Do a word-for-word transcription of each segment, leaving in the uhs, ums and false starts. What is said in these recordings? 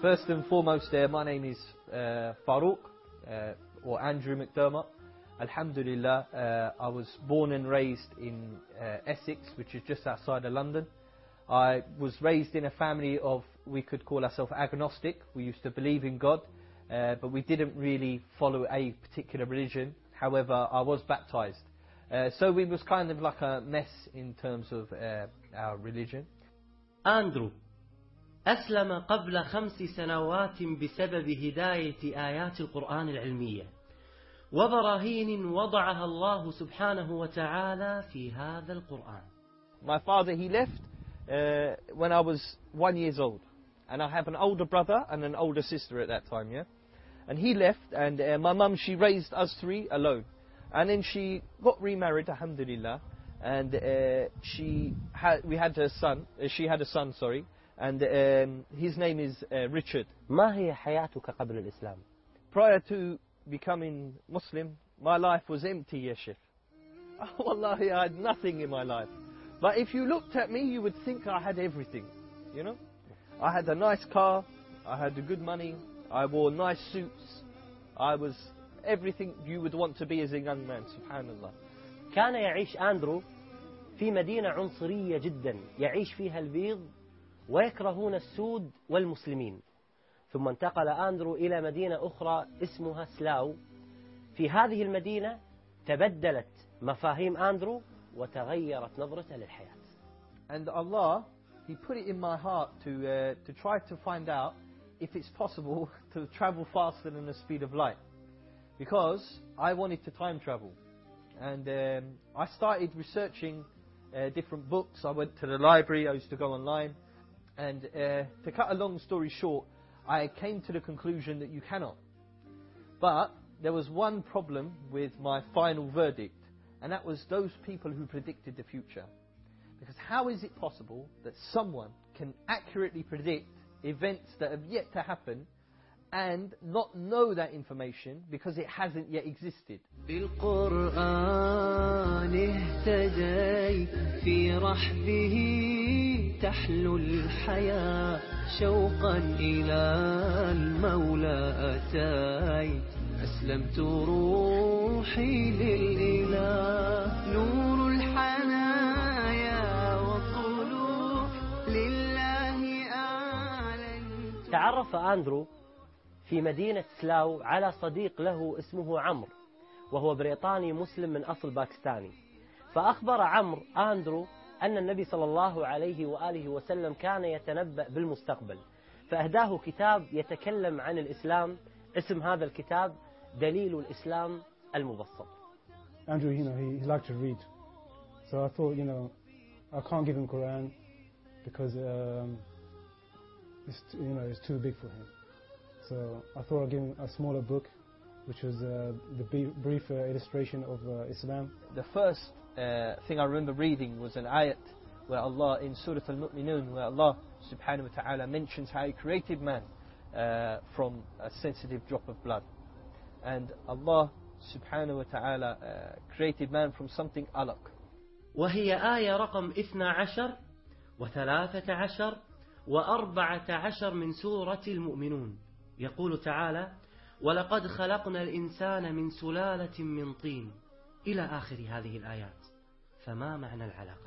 First and foremost, uh, my name is uh, Farouk, uh, or Andrew McDermott. Alhamdulillah, uh, I was born and raised in uh, Essex, which is just outside of London. I was raised in a family of, we could call ourselves agnostic. We used to believe in God, uh, but we didn't really follow a particular religion. However, I was baptized. Uh, so we was kind of like a mess in terms of uh, our religion. أندرو أسلم قبل خمس سنوات بسبب هداية آيات القرآن العلمية وبراهين وضعها الله سبحانه وتعالى في هذا القرآن. My father, he left uh, when I was one years old, and I have an older brother and an older sister at that time, yeah. And he left, and uh, my mum, she raised us three alone, and then she got remarried, alhamdulillah, and uh, she had, we had a son. Uh, she had a son, sorry, and um, his name is uh, Richard. ما هي حياتك قبل الإسلام؟ Prior to becoming Muslim, my life was empty, ya Sheikh. Oh, wallahi, I had nothing in my life. But if you looked at me, you would think I had everything, you know. I had a nice car, I had good money, I wore nice suits, I was everything you would want to be as a young man, subhanallah. كان يعيش أندرو في مدينة عنصرية جدا يعيش فيها البيض ويكرهون السود والمسلمين. ثم انتقل أندرو إلى مدينة أخرى اسمها سلاو. في هذه المدينة تبدلت مفاهيم أندرو وتغيرت نظرته للحياة. And Allah, He put it in my heart to uh, to try to find out if it's possible to travel faster than the speed of light, because I wanted to time travel, and um, I started researching uh, different books. I went to the library. I used to go online, and uh, to cut a long story short, I came to the conclusion that you cannot. But there was one problem with my final verdict, and that was those people who predicted the future. Because how is it possible that someone can accurately predict events that have yet to happen and not know that information because it hasn't yet existed? بالقرآن اهتديت في رحبه تحلو الحياة شوقا إلى المولى أتيت أسلمت روحي للإله نور الحنايا والطلوع لله أعلنت. تعرف أندرو في مدينة سلاو على صديق له اسمه عمرو، وهو بريطاني مسلم من أصل باكستاني. فأخبر عمرو أندرو أن النبي صلى الله عليه وآله وسلم كان يتنبأ بالمستقبل، فأهداه كتاب يتكلم عن الإسلام. اسم هذا الكتاب دليل الإسلام المبسط. Andrew, you know, he, he liked to read, so I thought, you know, I can't give him Quran because um, it's too, you know, it's too big for him. So I thought I'd give him a smaller book, which was uh, the brief, brief uh, illustration of uh, Islam. The first uh, thing I remember reading was an ayat where Allah, in Surah Al-Mu'minun, where Allah subhanahu wa ta'ala mentions how He created man uh, from a sensitive drop of blood. And Allah subhanahu wa ta'ala uh, created man from something alaq. وهي آية رقم اثنا عشر وثلاثة عشر وأربعة عشر من سورة المؤمنون. يقول تعالى: ولقد خلقنا الإنسان من سلالة من طين إلى آخر هذه الآيات. فما معنى العلاقة؟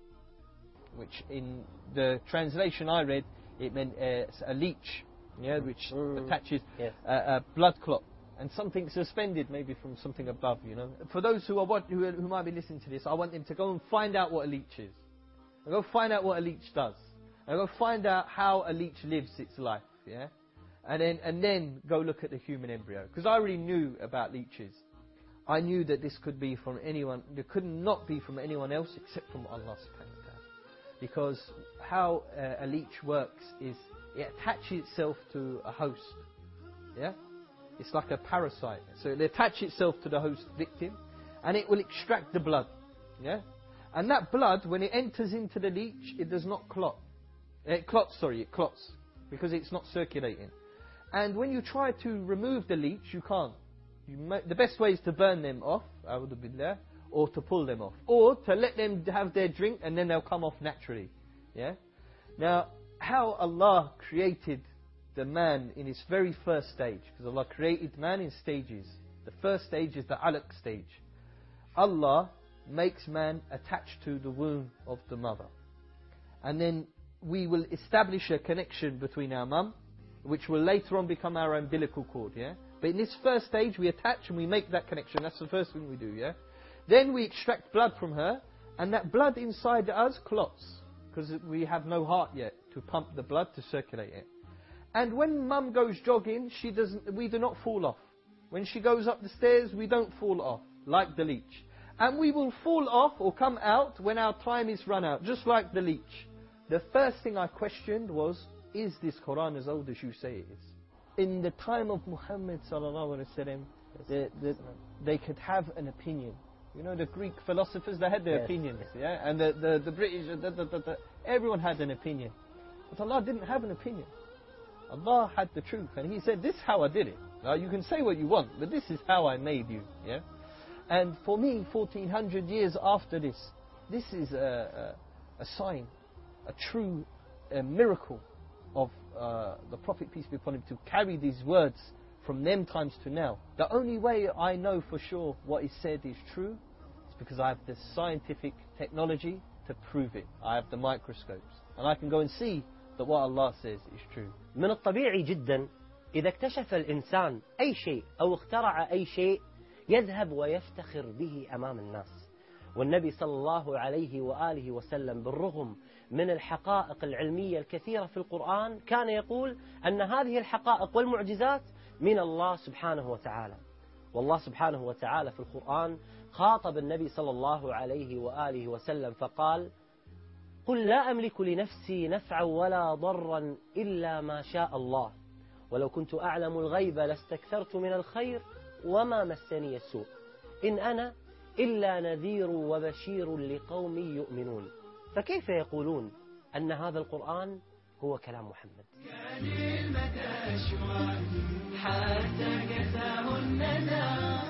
Which in the translation I read, it meant uh, a leech, yeah, which mm. attaches yes. a, a blood clot and something suspended maybe from something above, you know. For those who are what, who, who might be listening to this, I want them to go and find out what a leech is. And go find out what a leech does. And go find out how a leech lives its life, yeah. And then and then go look at the human embryo, because I already knew about leeches. I knew that this could be from anyone. It could not be from anyone else except from Allah subhanahu wa ta'ala. Because how uh, a leech works is it attaches itself to a host, yeah. It's like a parasite. So it attaches itself to the host victim, and it will extract the blood, yeah. And that blood, when it enters into the leech, it does not clot. It clots, sorry, it clots because it's not circulating. And when you try to remove the leech, you can't. You ma the best way is to burn them off, a'udhu billah, or to pull them off, or to let them have their drink and then they'll come off naturally. Yeah. Now, how Allah created the man in its very first stage, because Allah created man in stages. The first stage is the alaq stage. Allah makes man attached to the womb of the mother. And then we will establish a connection between our mum, which will later on become our umbilical cord, yeah? But in this first stage, we attach and we make that connection. That's the first thing we do, yeah? Then we extract blood from her, and that blood inside us clots, because we have no heart yet to pump the blood to circulate it. And when mum goes jogging, she doesn't, we do not fall off. When she goes up the stairs, we don't fall off, like the leech. And we will fall off or come out when our time is run out, just like the leech. The first thing I questioned was, is this Quran as old as you say it is? In the time of Muhammad sallallahu alaihi wasallam, the, the, they could have an opinion. You know, the Greek philosophers, they had their yes. opinions, yeah? And the, the, the British, the, the, the, the, everyone had an opinion. But Allah didn't have an opinion. Allah had the truth, and He said, this is how I did it. Now, you can say what you want, but this is how I made you, yeah? And for me, fourteen hundred years after this, this is a, a, a sign, a true a miracle of uh, the Prophet, peace be upon him, to carry these words from them times to now. The only way I know for sure what is said is true is because I have the scientific technology to prove it. I have the microscopes, and I can go and see that what Allah says is true. من الطبيعي جدا إذا اكتشف الإنسان أي شيء أو اخترع أي شيء يذهب ويفتخر به أمام الناس. والنبي صلى الله عليه وآله وسلم بالرغم من الحقائق العلمية الكثيرة في القرآن كان يقول أن هذه الحقائق والمعجزات من الله سبحانه وتعالى. والله سبحانه وتعالى في القرآن خاطب النبي صلى الله عليه وآله وسلم فقال: قل لا أملك لنفسي نفعا ولا ضرا إلا ما شاء الله ولو كنت أعلم الغيب لاستكثرت من الخير وما مسني السوء إن أنا إلا نذير وبشير لقوم يؤمنون. فكيف يقولون أن هذا القرآن هو كلام محمد؟ كان المدى أشواق حتى كساه الندى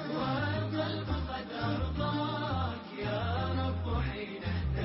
والقلب قد أرضاك يا رب حين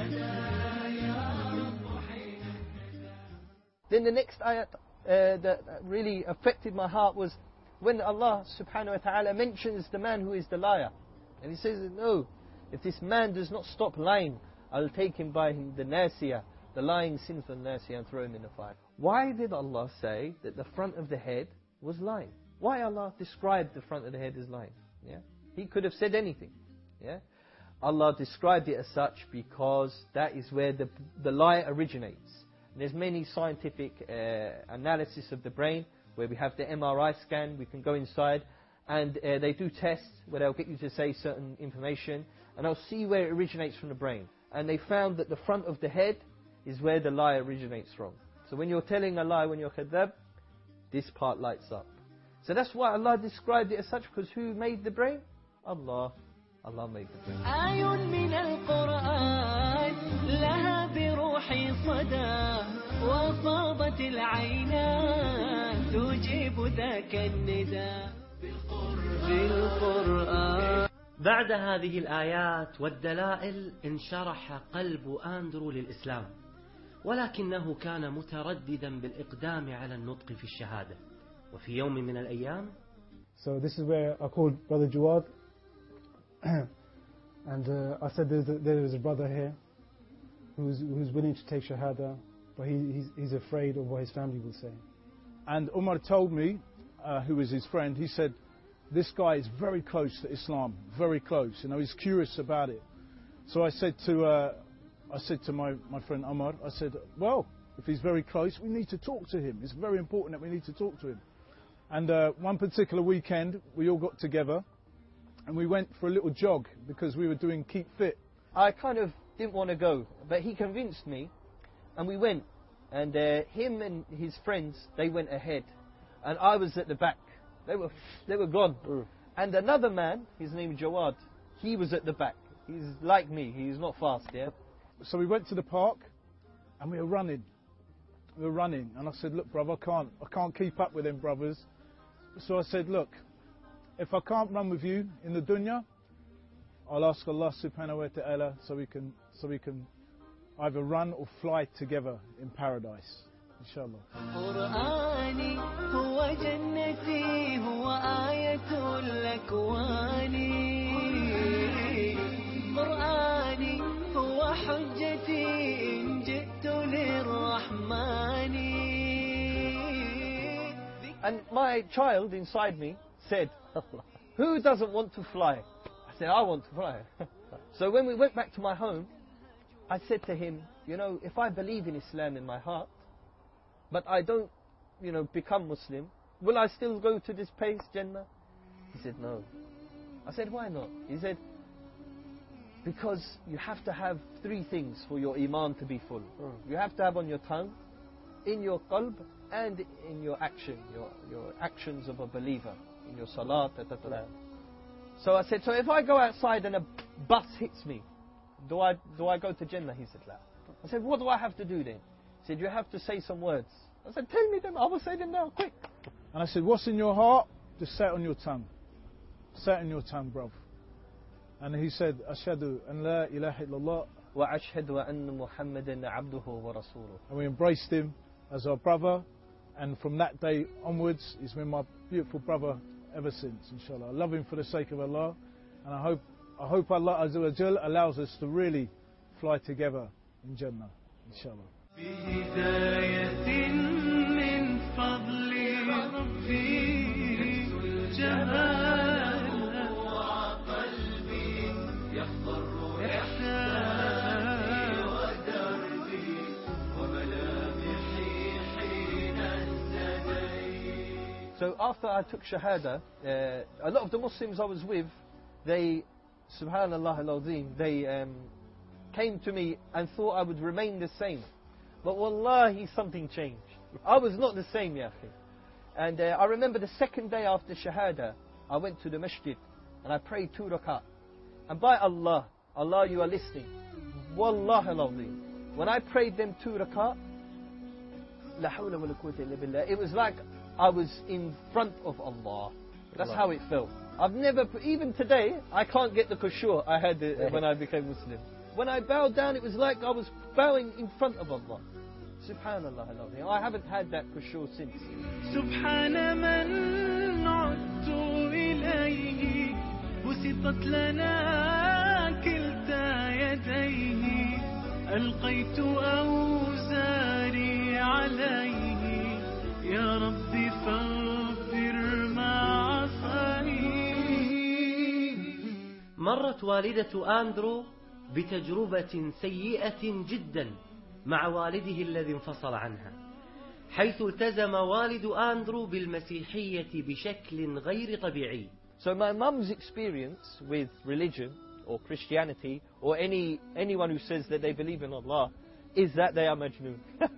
اهتدى يا رب حين اهتدى. Then the next ayat uh, that really affected my heart was when Allah subhanahu wa ta'ala mentions the man who is the liar. And He says, no, if this man does not stop lying, I'll take him by the nasiya, the lying sinful nasiya, and throw him in the fire. Why did Allah say that the front of the head was lying? Why Allah described the front of the head as lying? Yeah? He could have said anything. Yeah? Allah described it as such because that is where the, the lie originates. And there's many scientific uh, analysis of the brain, where we have the M R I scan, we can go inside, and uh, they do tests where they'll get you to say certain information, and they'll see where it originates from the brain. And they found that the front of the head is where the lie originates from. So when you're telling a lie, when you're khadab, this part lights up. So that's why Allah described it as such, because who made the brain? Allah. Allah made the brain. آي من القرآن لها بروحي صدى وفاضت العينان تجيب ذاك الندى بالقرآن. بعد هذه الآيات والدلائل انشرح قلب أندرو للإسلام، ولكنه كان مترددا بالإقدام على النطق في الشهادة. وفي يوم من الأيام So this is where I called Brother Jawad and uh, I said there's a, there is a brother here who's, who's willing to take Shahada, but he, he's, he's afraid of what his family will say. And Umar told me, uh, who was his friend, he said, this guy is very close to Islam, very close. You know, he's curious about it. So I said to, uh, I said to my, my friend Umar, I said, well, if he's very close, we need to talk to him. It's very important that we need to talk to him. And uh, one particular weekend, we all got together and we went for a little jog because we were doing Keep Fit. I kind of didn't want to go, but he convinced me, and we went. And uh, him and his friends, they went ahead, and I was at the back. They were, they were gone. Mm. And another man, his name is Jawad, he was at the back. He's like me, he's not fast, yeah? So we went to the park, and we were running. We were running, and I said, look, brother, I can't, I can't keep up with them brothers. So I said, look, if I can't run with you in the dunya, I'll ask Allah subhanahu wa ta'ala so we can, so we can either run or fly together in paradise. inshallah. قرآني هو جنتي هو آية الأكوان قرآني هو حجتي إن جئت للرحمن. And my child inside me said, who doesn't want to fly? I said, I want to fly. So when we went back to my home, I said to him, you know, if I believe in Islam in my heart, but I don't, you know, become Muslim, will I still go to this place, Jannah? He said, no. I said, why not? He said, because you have to have three things for your iman to be full. You have to have on your tongue, in your qalb, and in your action, your, your actions of a believer, in your salat, et cetera. So I said, so if I go outside and a bus hits me, do I do I go to Jannah? He said, la. I said, what do I have to do then? He said, you have to say some words. I said, tell me them, I will say them now, quick. And I said, what's in your heart? Just say it on your tongue. Say it on your tongue, bruv. And he said, Ashhadu an la ilaha illallah. وَأَشْهَدُ أَنَّ مُحَمَّدًا عَبْدُهُ وَرَسُولُهُ. And we embraced him as our brother. And from that day onwards, he's been my beautiful brother ever since, inshallah. I love him for the sake of Allah. And I hope, I hope Allah Azza wa Jal allows us to really fly together in Jannah, inshallah. بهداية من فضل ربي جمال وقلبي يحضر إحساني ودربي وملامحي حين الزدي. So after I took Shahada, uh, a lot of the Muslims I was with, they, subhanallah al-azim, they um, came to me and thought I would remain the same. But wallahi, something changed. I was not the same, ya akhi. And uh, I remember the second day after Shahada, I went to the masjid and I prayed two rakat. And by Allah, Allah, you are listening. Wallahi al-azim. When I prayed them two rakat, la hawla wa la quwwata illa billah, it was like I was in front of Allah. That's Allah. how it felt. I've never, even today, I can't get the khushu' I had uh, when I became Muslim. When I bowed down, it was like I was bowing in front of Allah. Subhanallah al-azim. I haven't had that khushu' since. سبحان من عدت إليه بسطت لنا كلتا يديه ألقيت أوزاري عليه يا ربي فاغفر ما عصاني. مرت والدة آندرو بتجربة سيئة جدا مع والده الذي انفصل عنها، حيث التزم والد آندرو بالمسيحية بشكل غير طبيعي. So my mum's experience with religion or Christianity or any anyone who says that they believe in Allah is that they are Majnoon.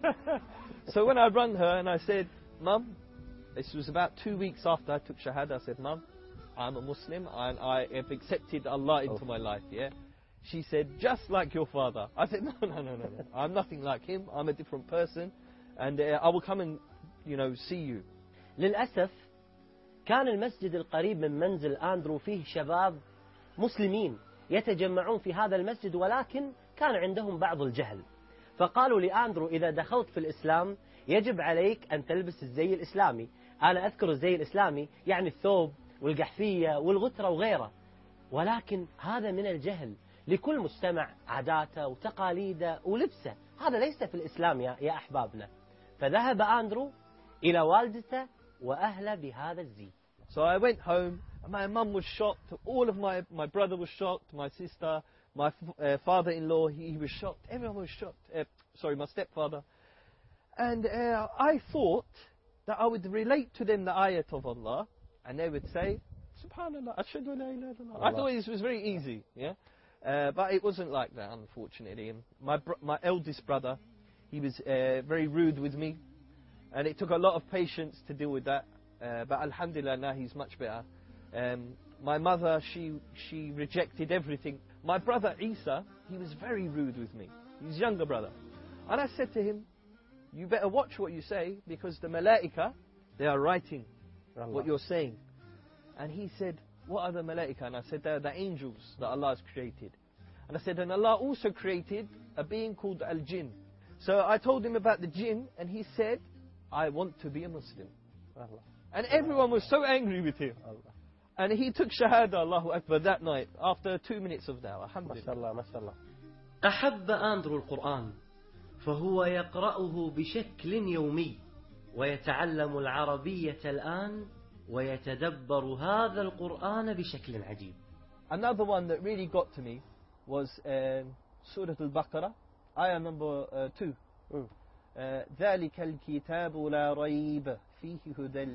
So when I rang her and I said, Mum, this was about two weeks after I took Shahada, I said, Mum, I'm a Muslim and I have accepted Allah into my life, yeah? She said, just like your father. I said, no, no, no, no, no. I'm nothing like him. I'm a different person. And uh, I will come and, you know, see you. للأسف كان المسجد القريب من منزل آندرو فيه شباب مسلمين يتجمعون في هذا المسجد، ولكن كان عندهم بعض الجهل. فقالوا لآندرو إذا دخلت في الإسلام يجب عليك أن تلبس الزي الإسلامي. أنا أذكر الزي الإسلامي يعني الثوب والقحفية والغترة وغيره، ولكن هذا من الجهل. لكل مجتمع عاداته وتقاليده ولبسه، هذا ليس في الإسلام يا, يا أحبابنا. فذهب آندرو إلى والدته وأهله بهذا الزي. So I went home, and my mum was shocked, all of my, my brother was shocked, my sister, my uh, father-in-law, he, he was shocked, everyone was shocked, uh, sorry, my stepfather. And uh, I thought that I would relate to them the ayat of Allah, and they would say, Subhanallah, Ashhadu an la ilaha illallah. I thought this was very easy, yeah? Uh, but it wasn't like that, unfortunately. And my br my eldest brother, he was uh, very rude with me, and it took a lot of patience to deal with that. Uh, but alhamdulillah, now he's much better. Um, my mother, she she rejected everything. My brother Isa, he was very rude with me. His younger brother, and I said to him, "You better watch what you say, because the malaika, they are writing Allah. What you're saying." And he said, what are the malaika? And I said, they're the angels that Allah has created. And I said, and Allah also created a being called al-jinn. So I told him about the jinn, and he said, I want to be a Muslim. Allah. And everyone was so angry with him. Allah. And he took Shahada, Allahu Akbar, that night, after two minutes of dawah. ما Alhamdulillah. شاء الله ما شاء الله. أحب أندرو القرآن فهو يقرأه بشكل يومي ويتعلم العربية الآن ويتدبر هذا القرآن بشكل عجيب. Another one that really got to me was um, Surah Al-Baqarah, ayah number uh, two. Mm. Uh, ذلك الكتاب لا ريب فيه هدى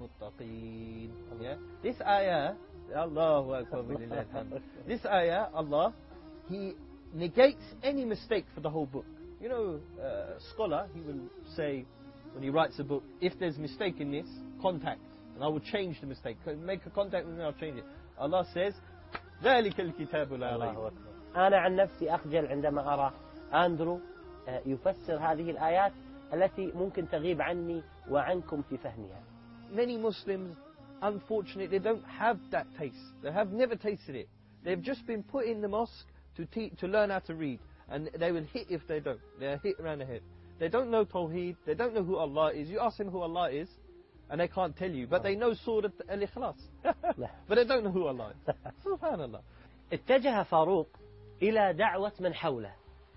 للمتقين. Yeah? This ayah, Allahu Akbar, walillahil hamd. This ayah, Allah, He negates any mistake for the whole book. You know, uh, a scholar, he will say, when he writes a book, if there's mistake in this, contact, and I will change the mistake. Make a contact with me, I'll change it. Allah says, ذلك الكتاب لا ريب. الله أكبر. أنا عن نفسي أخجل عندما أرى أندرو يفسر هذه الآيات التي ممكن تغيب عني وعنكم في فهمها. Many Muslims, unfortunately, they don't have that taste. They have never tasted it. They've just been put in the mosque to te- to learn how to read, and they will hit if they don't. They're hit around the head. They don't know Tawheed. They don't know who Allah is. You ask them who Allah is, and they can't tell you, but they know Surah Al-Ikhlas. But they don't know who Allah is. Subhanallah. اتجه فاروق إلى دعوة من حوله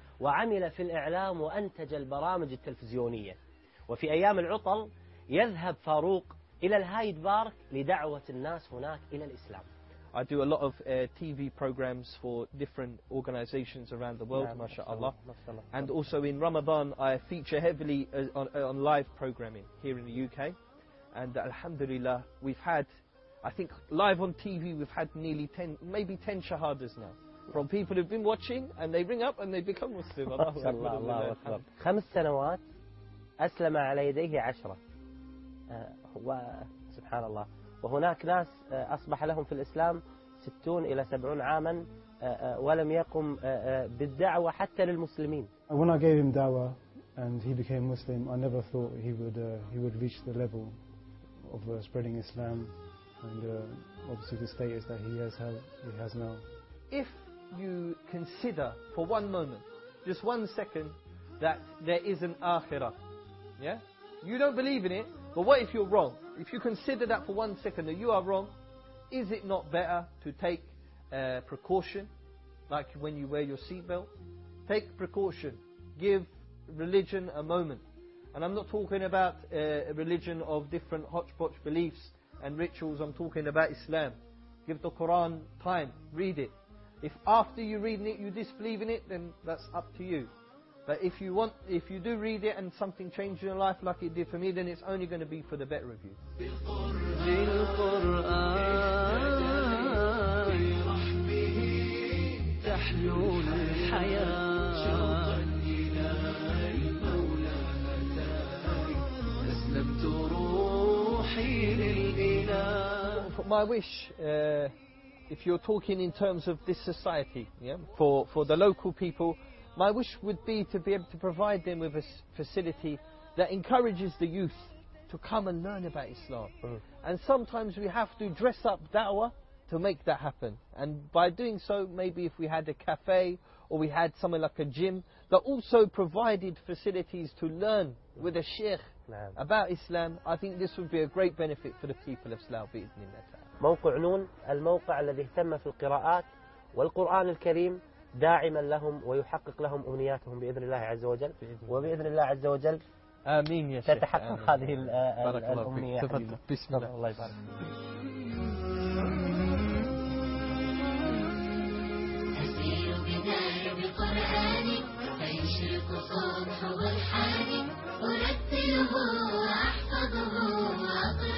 وعمل في الإعلام وأنتج البرامج التلفزيونية. وفي أيام العطل يذهب فاروق إلى الهايد بارك لدعوة الناس هناك إلى الإسلام. I do a lot of uh, T V programs for different organizations around the world, نعم. mashallah. mashallah. And also in Ramadan, I feature heavily uh, on, uh, on live programming here in the U K. And uh, alhamdulillah, we've had, I think, live on T V, we've had nearly ten, maybe ten shahadas now. From people who've been watching, and they ring up and they become Muslim. ما شاء الله الله أكبر. خمس سنوات أسلم على يديه عشرة. وسبحان الله. وهناك ناس أصبح لهم في الإسلام ستون إلى سبعون عاما ولم يقم بالدعوة حتى للمسلمين. When I gave him dawah and he became Muslim, I never thought he would uh, he would reach the level of uh, spreading Islam and uh, obviously the status that he has had, he has now. If you consider for one moment, just one second, that there is an akhirah, yeah? You don't believe in it, but what if you're wrong? If you consider that for one second that you are wrong, is it not better to take uh, precaution, like when you wear your seatbelt? Take precaution. Give religion a moment. And I'm not talking about uh, a religion of different hodgepodge beliefs and rituals. I'm talking about Islam. Give the Quran time. Read it. If after you read it you disbelieve in it, then that's up to you. But if you want, if you do read it and something changed in your life like it did for me, then it's only going to be for the better of you. My wish, uh, if you're talking in terms of this society, yeah, for, for the local people, my wish would be to be able to provide them with a facility that encourages the youth to come and learn about Islam. Mm. And sometimes we have to dress up da'wah to make that happen. And by doing so, maybe if we had a cafe or we had somewhere like a gym that also provided facilities to learn with a sheikh نعم. about Islam, I think this would be a great benefit for the people of Slough بإذن الله تعالى. موقع نون الموقع الذي اهتم في القراءات والقرآن الكريم داعما لهم ويحقق لهم أمنياتهم بإذن الله عز وجل. وبإذن الله عز وجل آمين يا شيخ. تتحقق هذه الأمنية. بسم الله. الله يبارك فيك.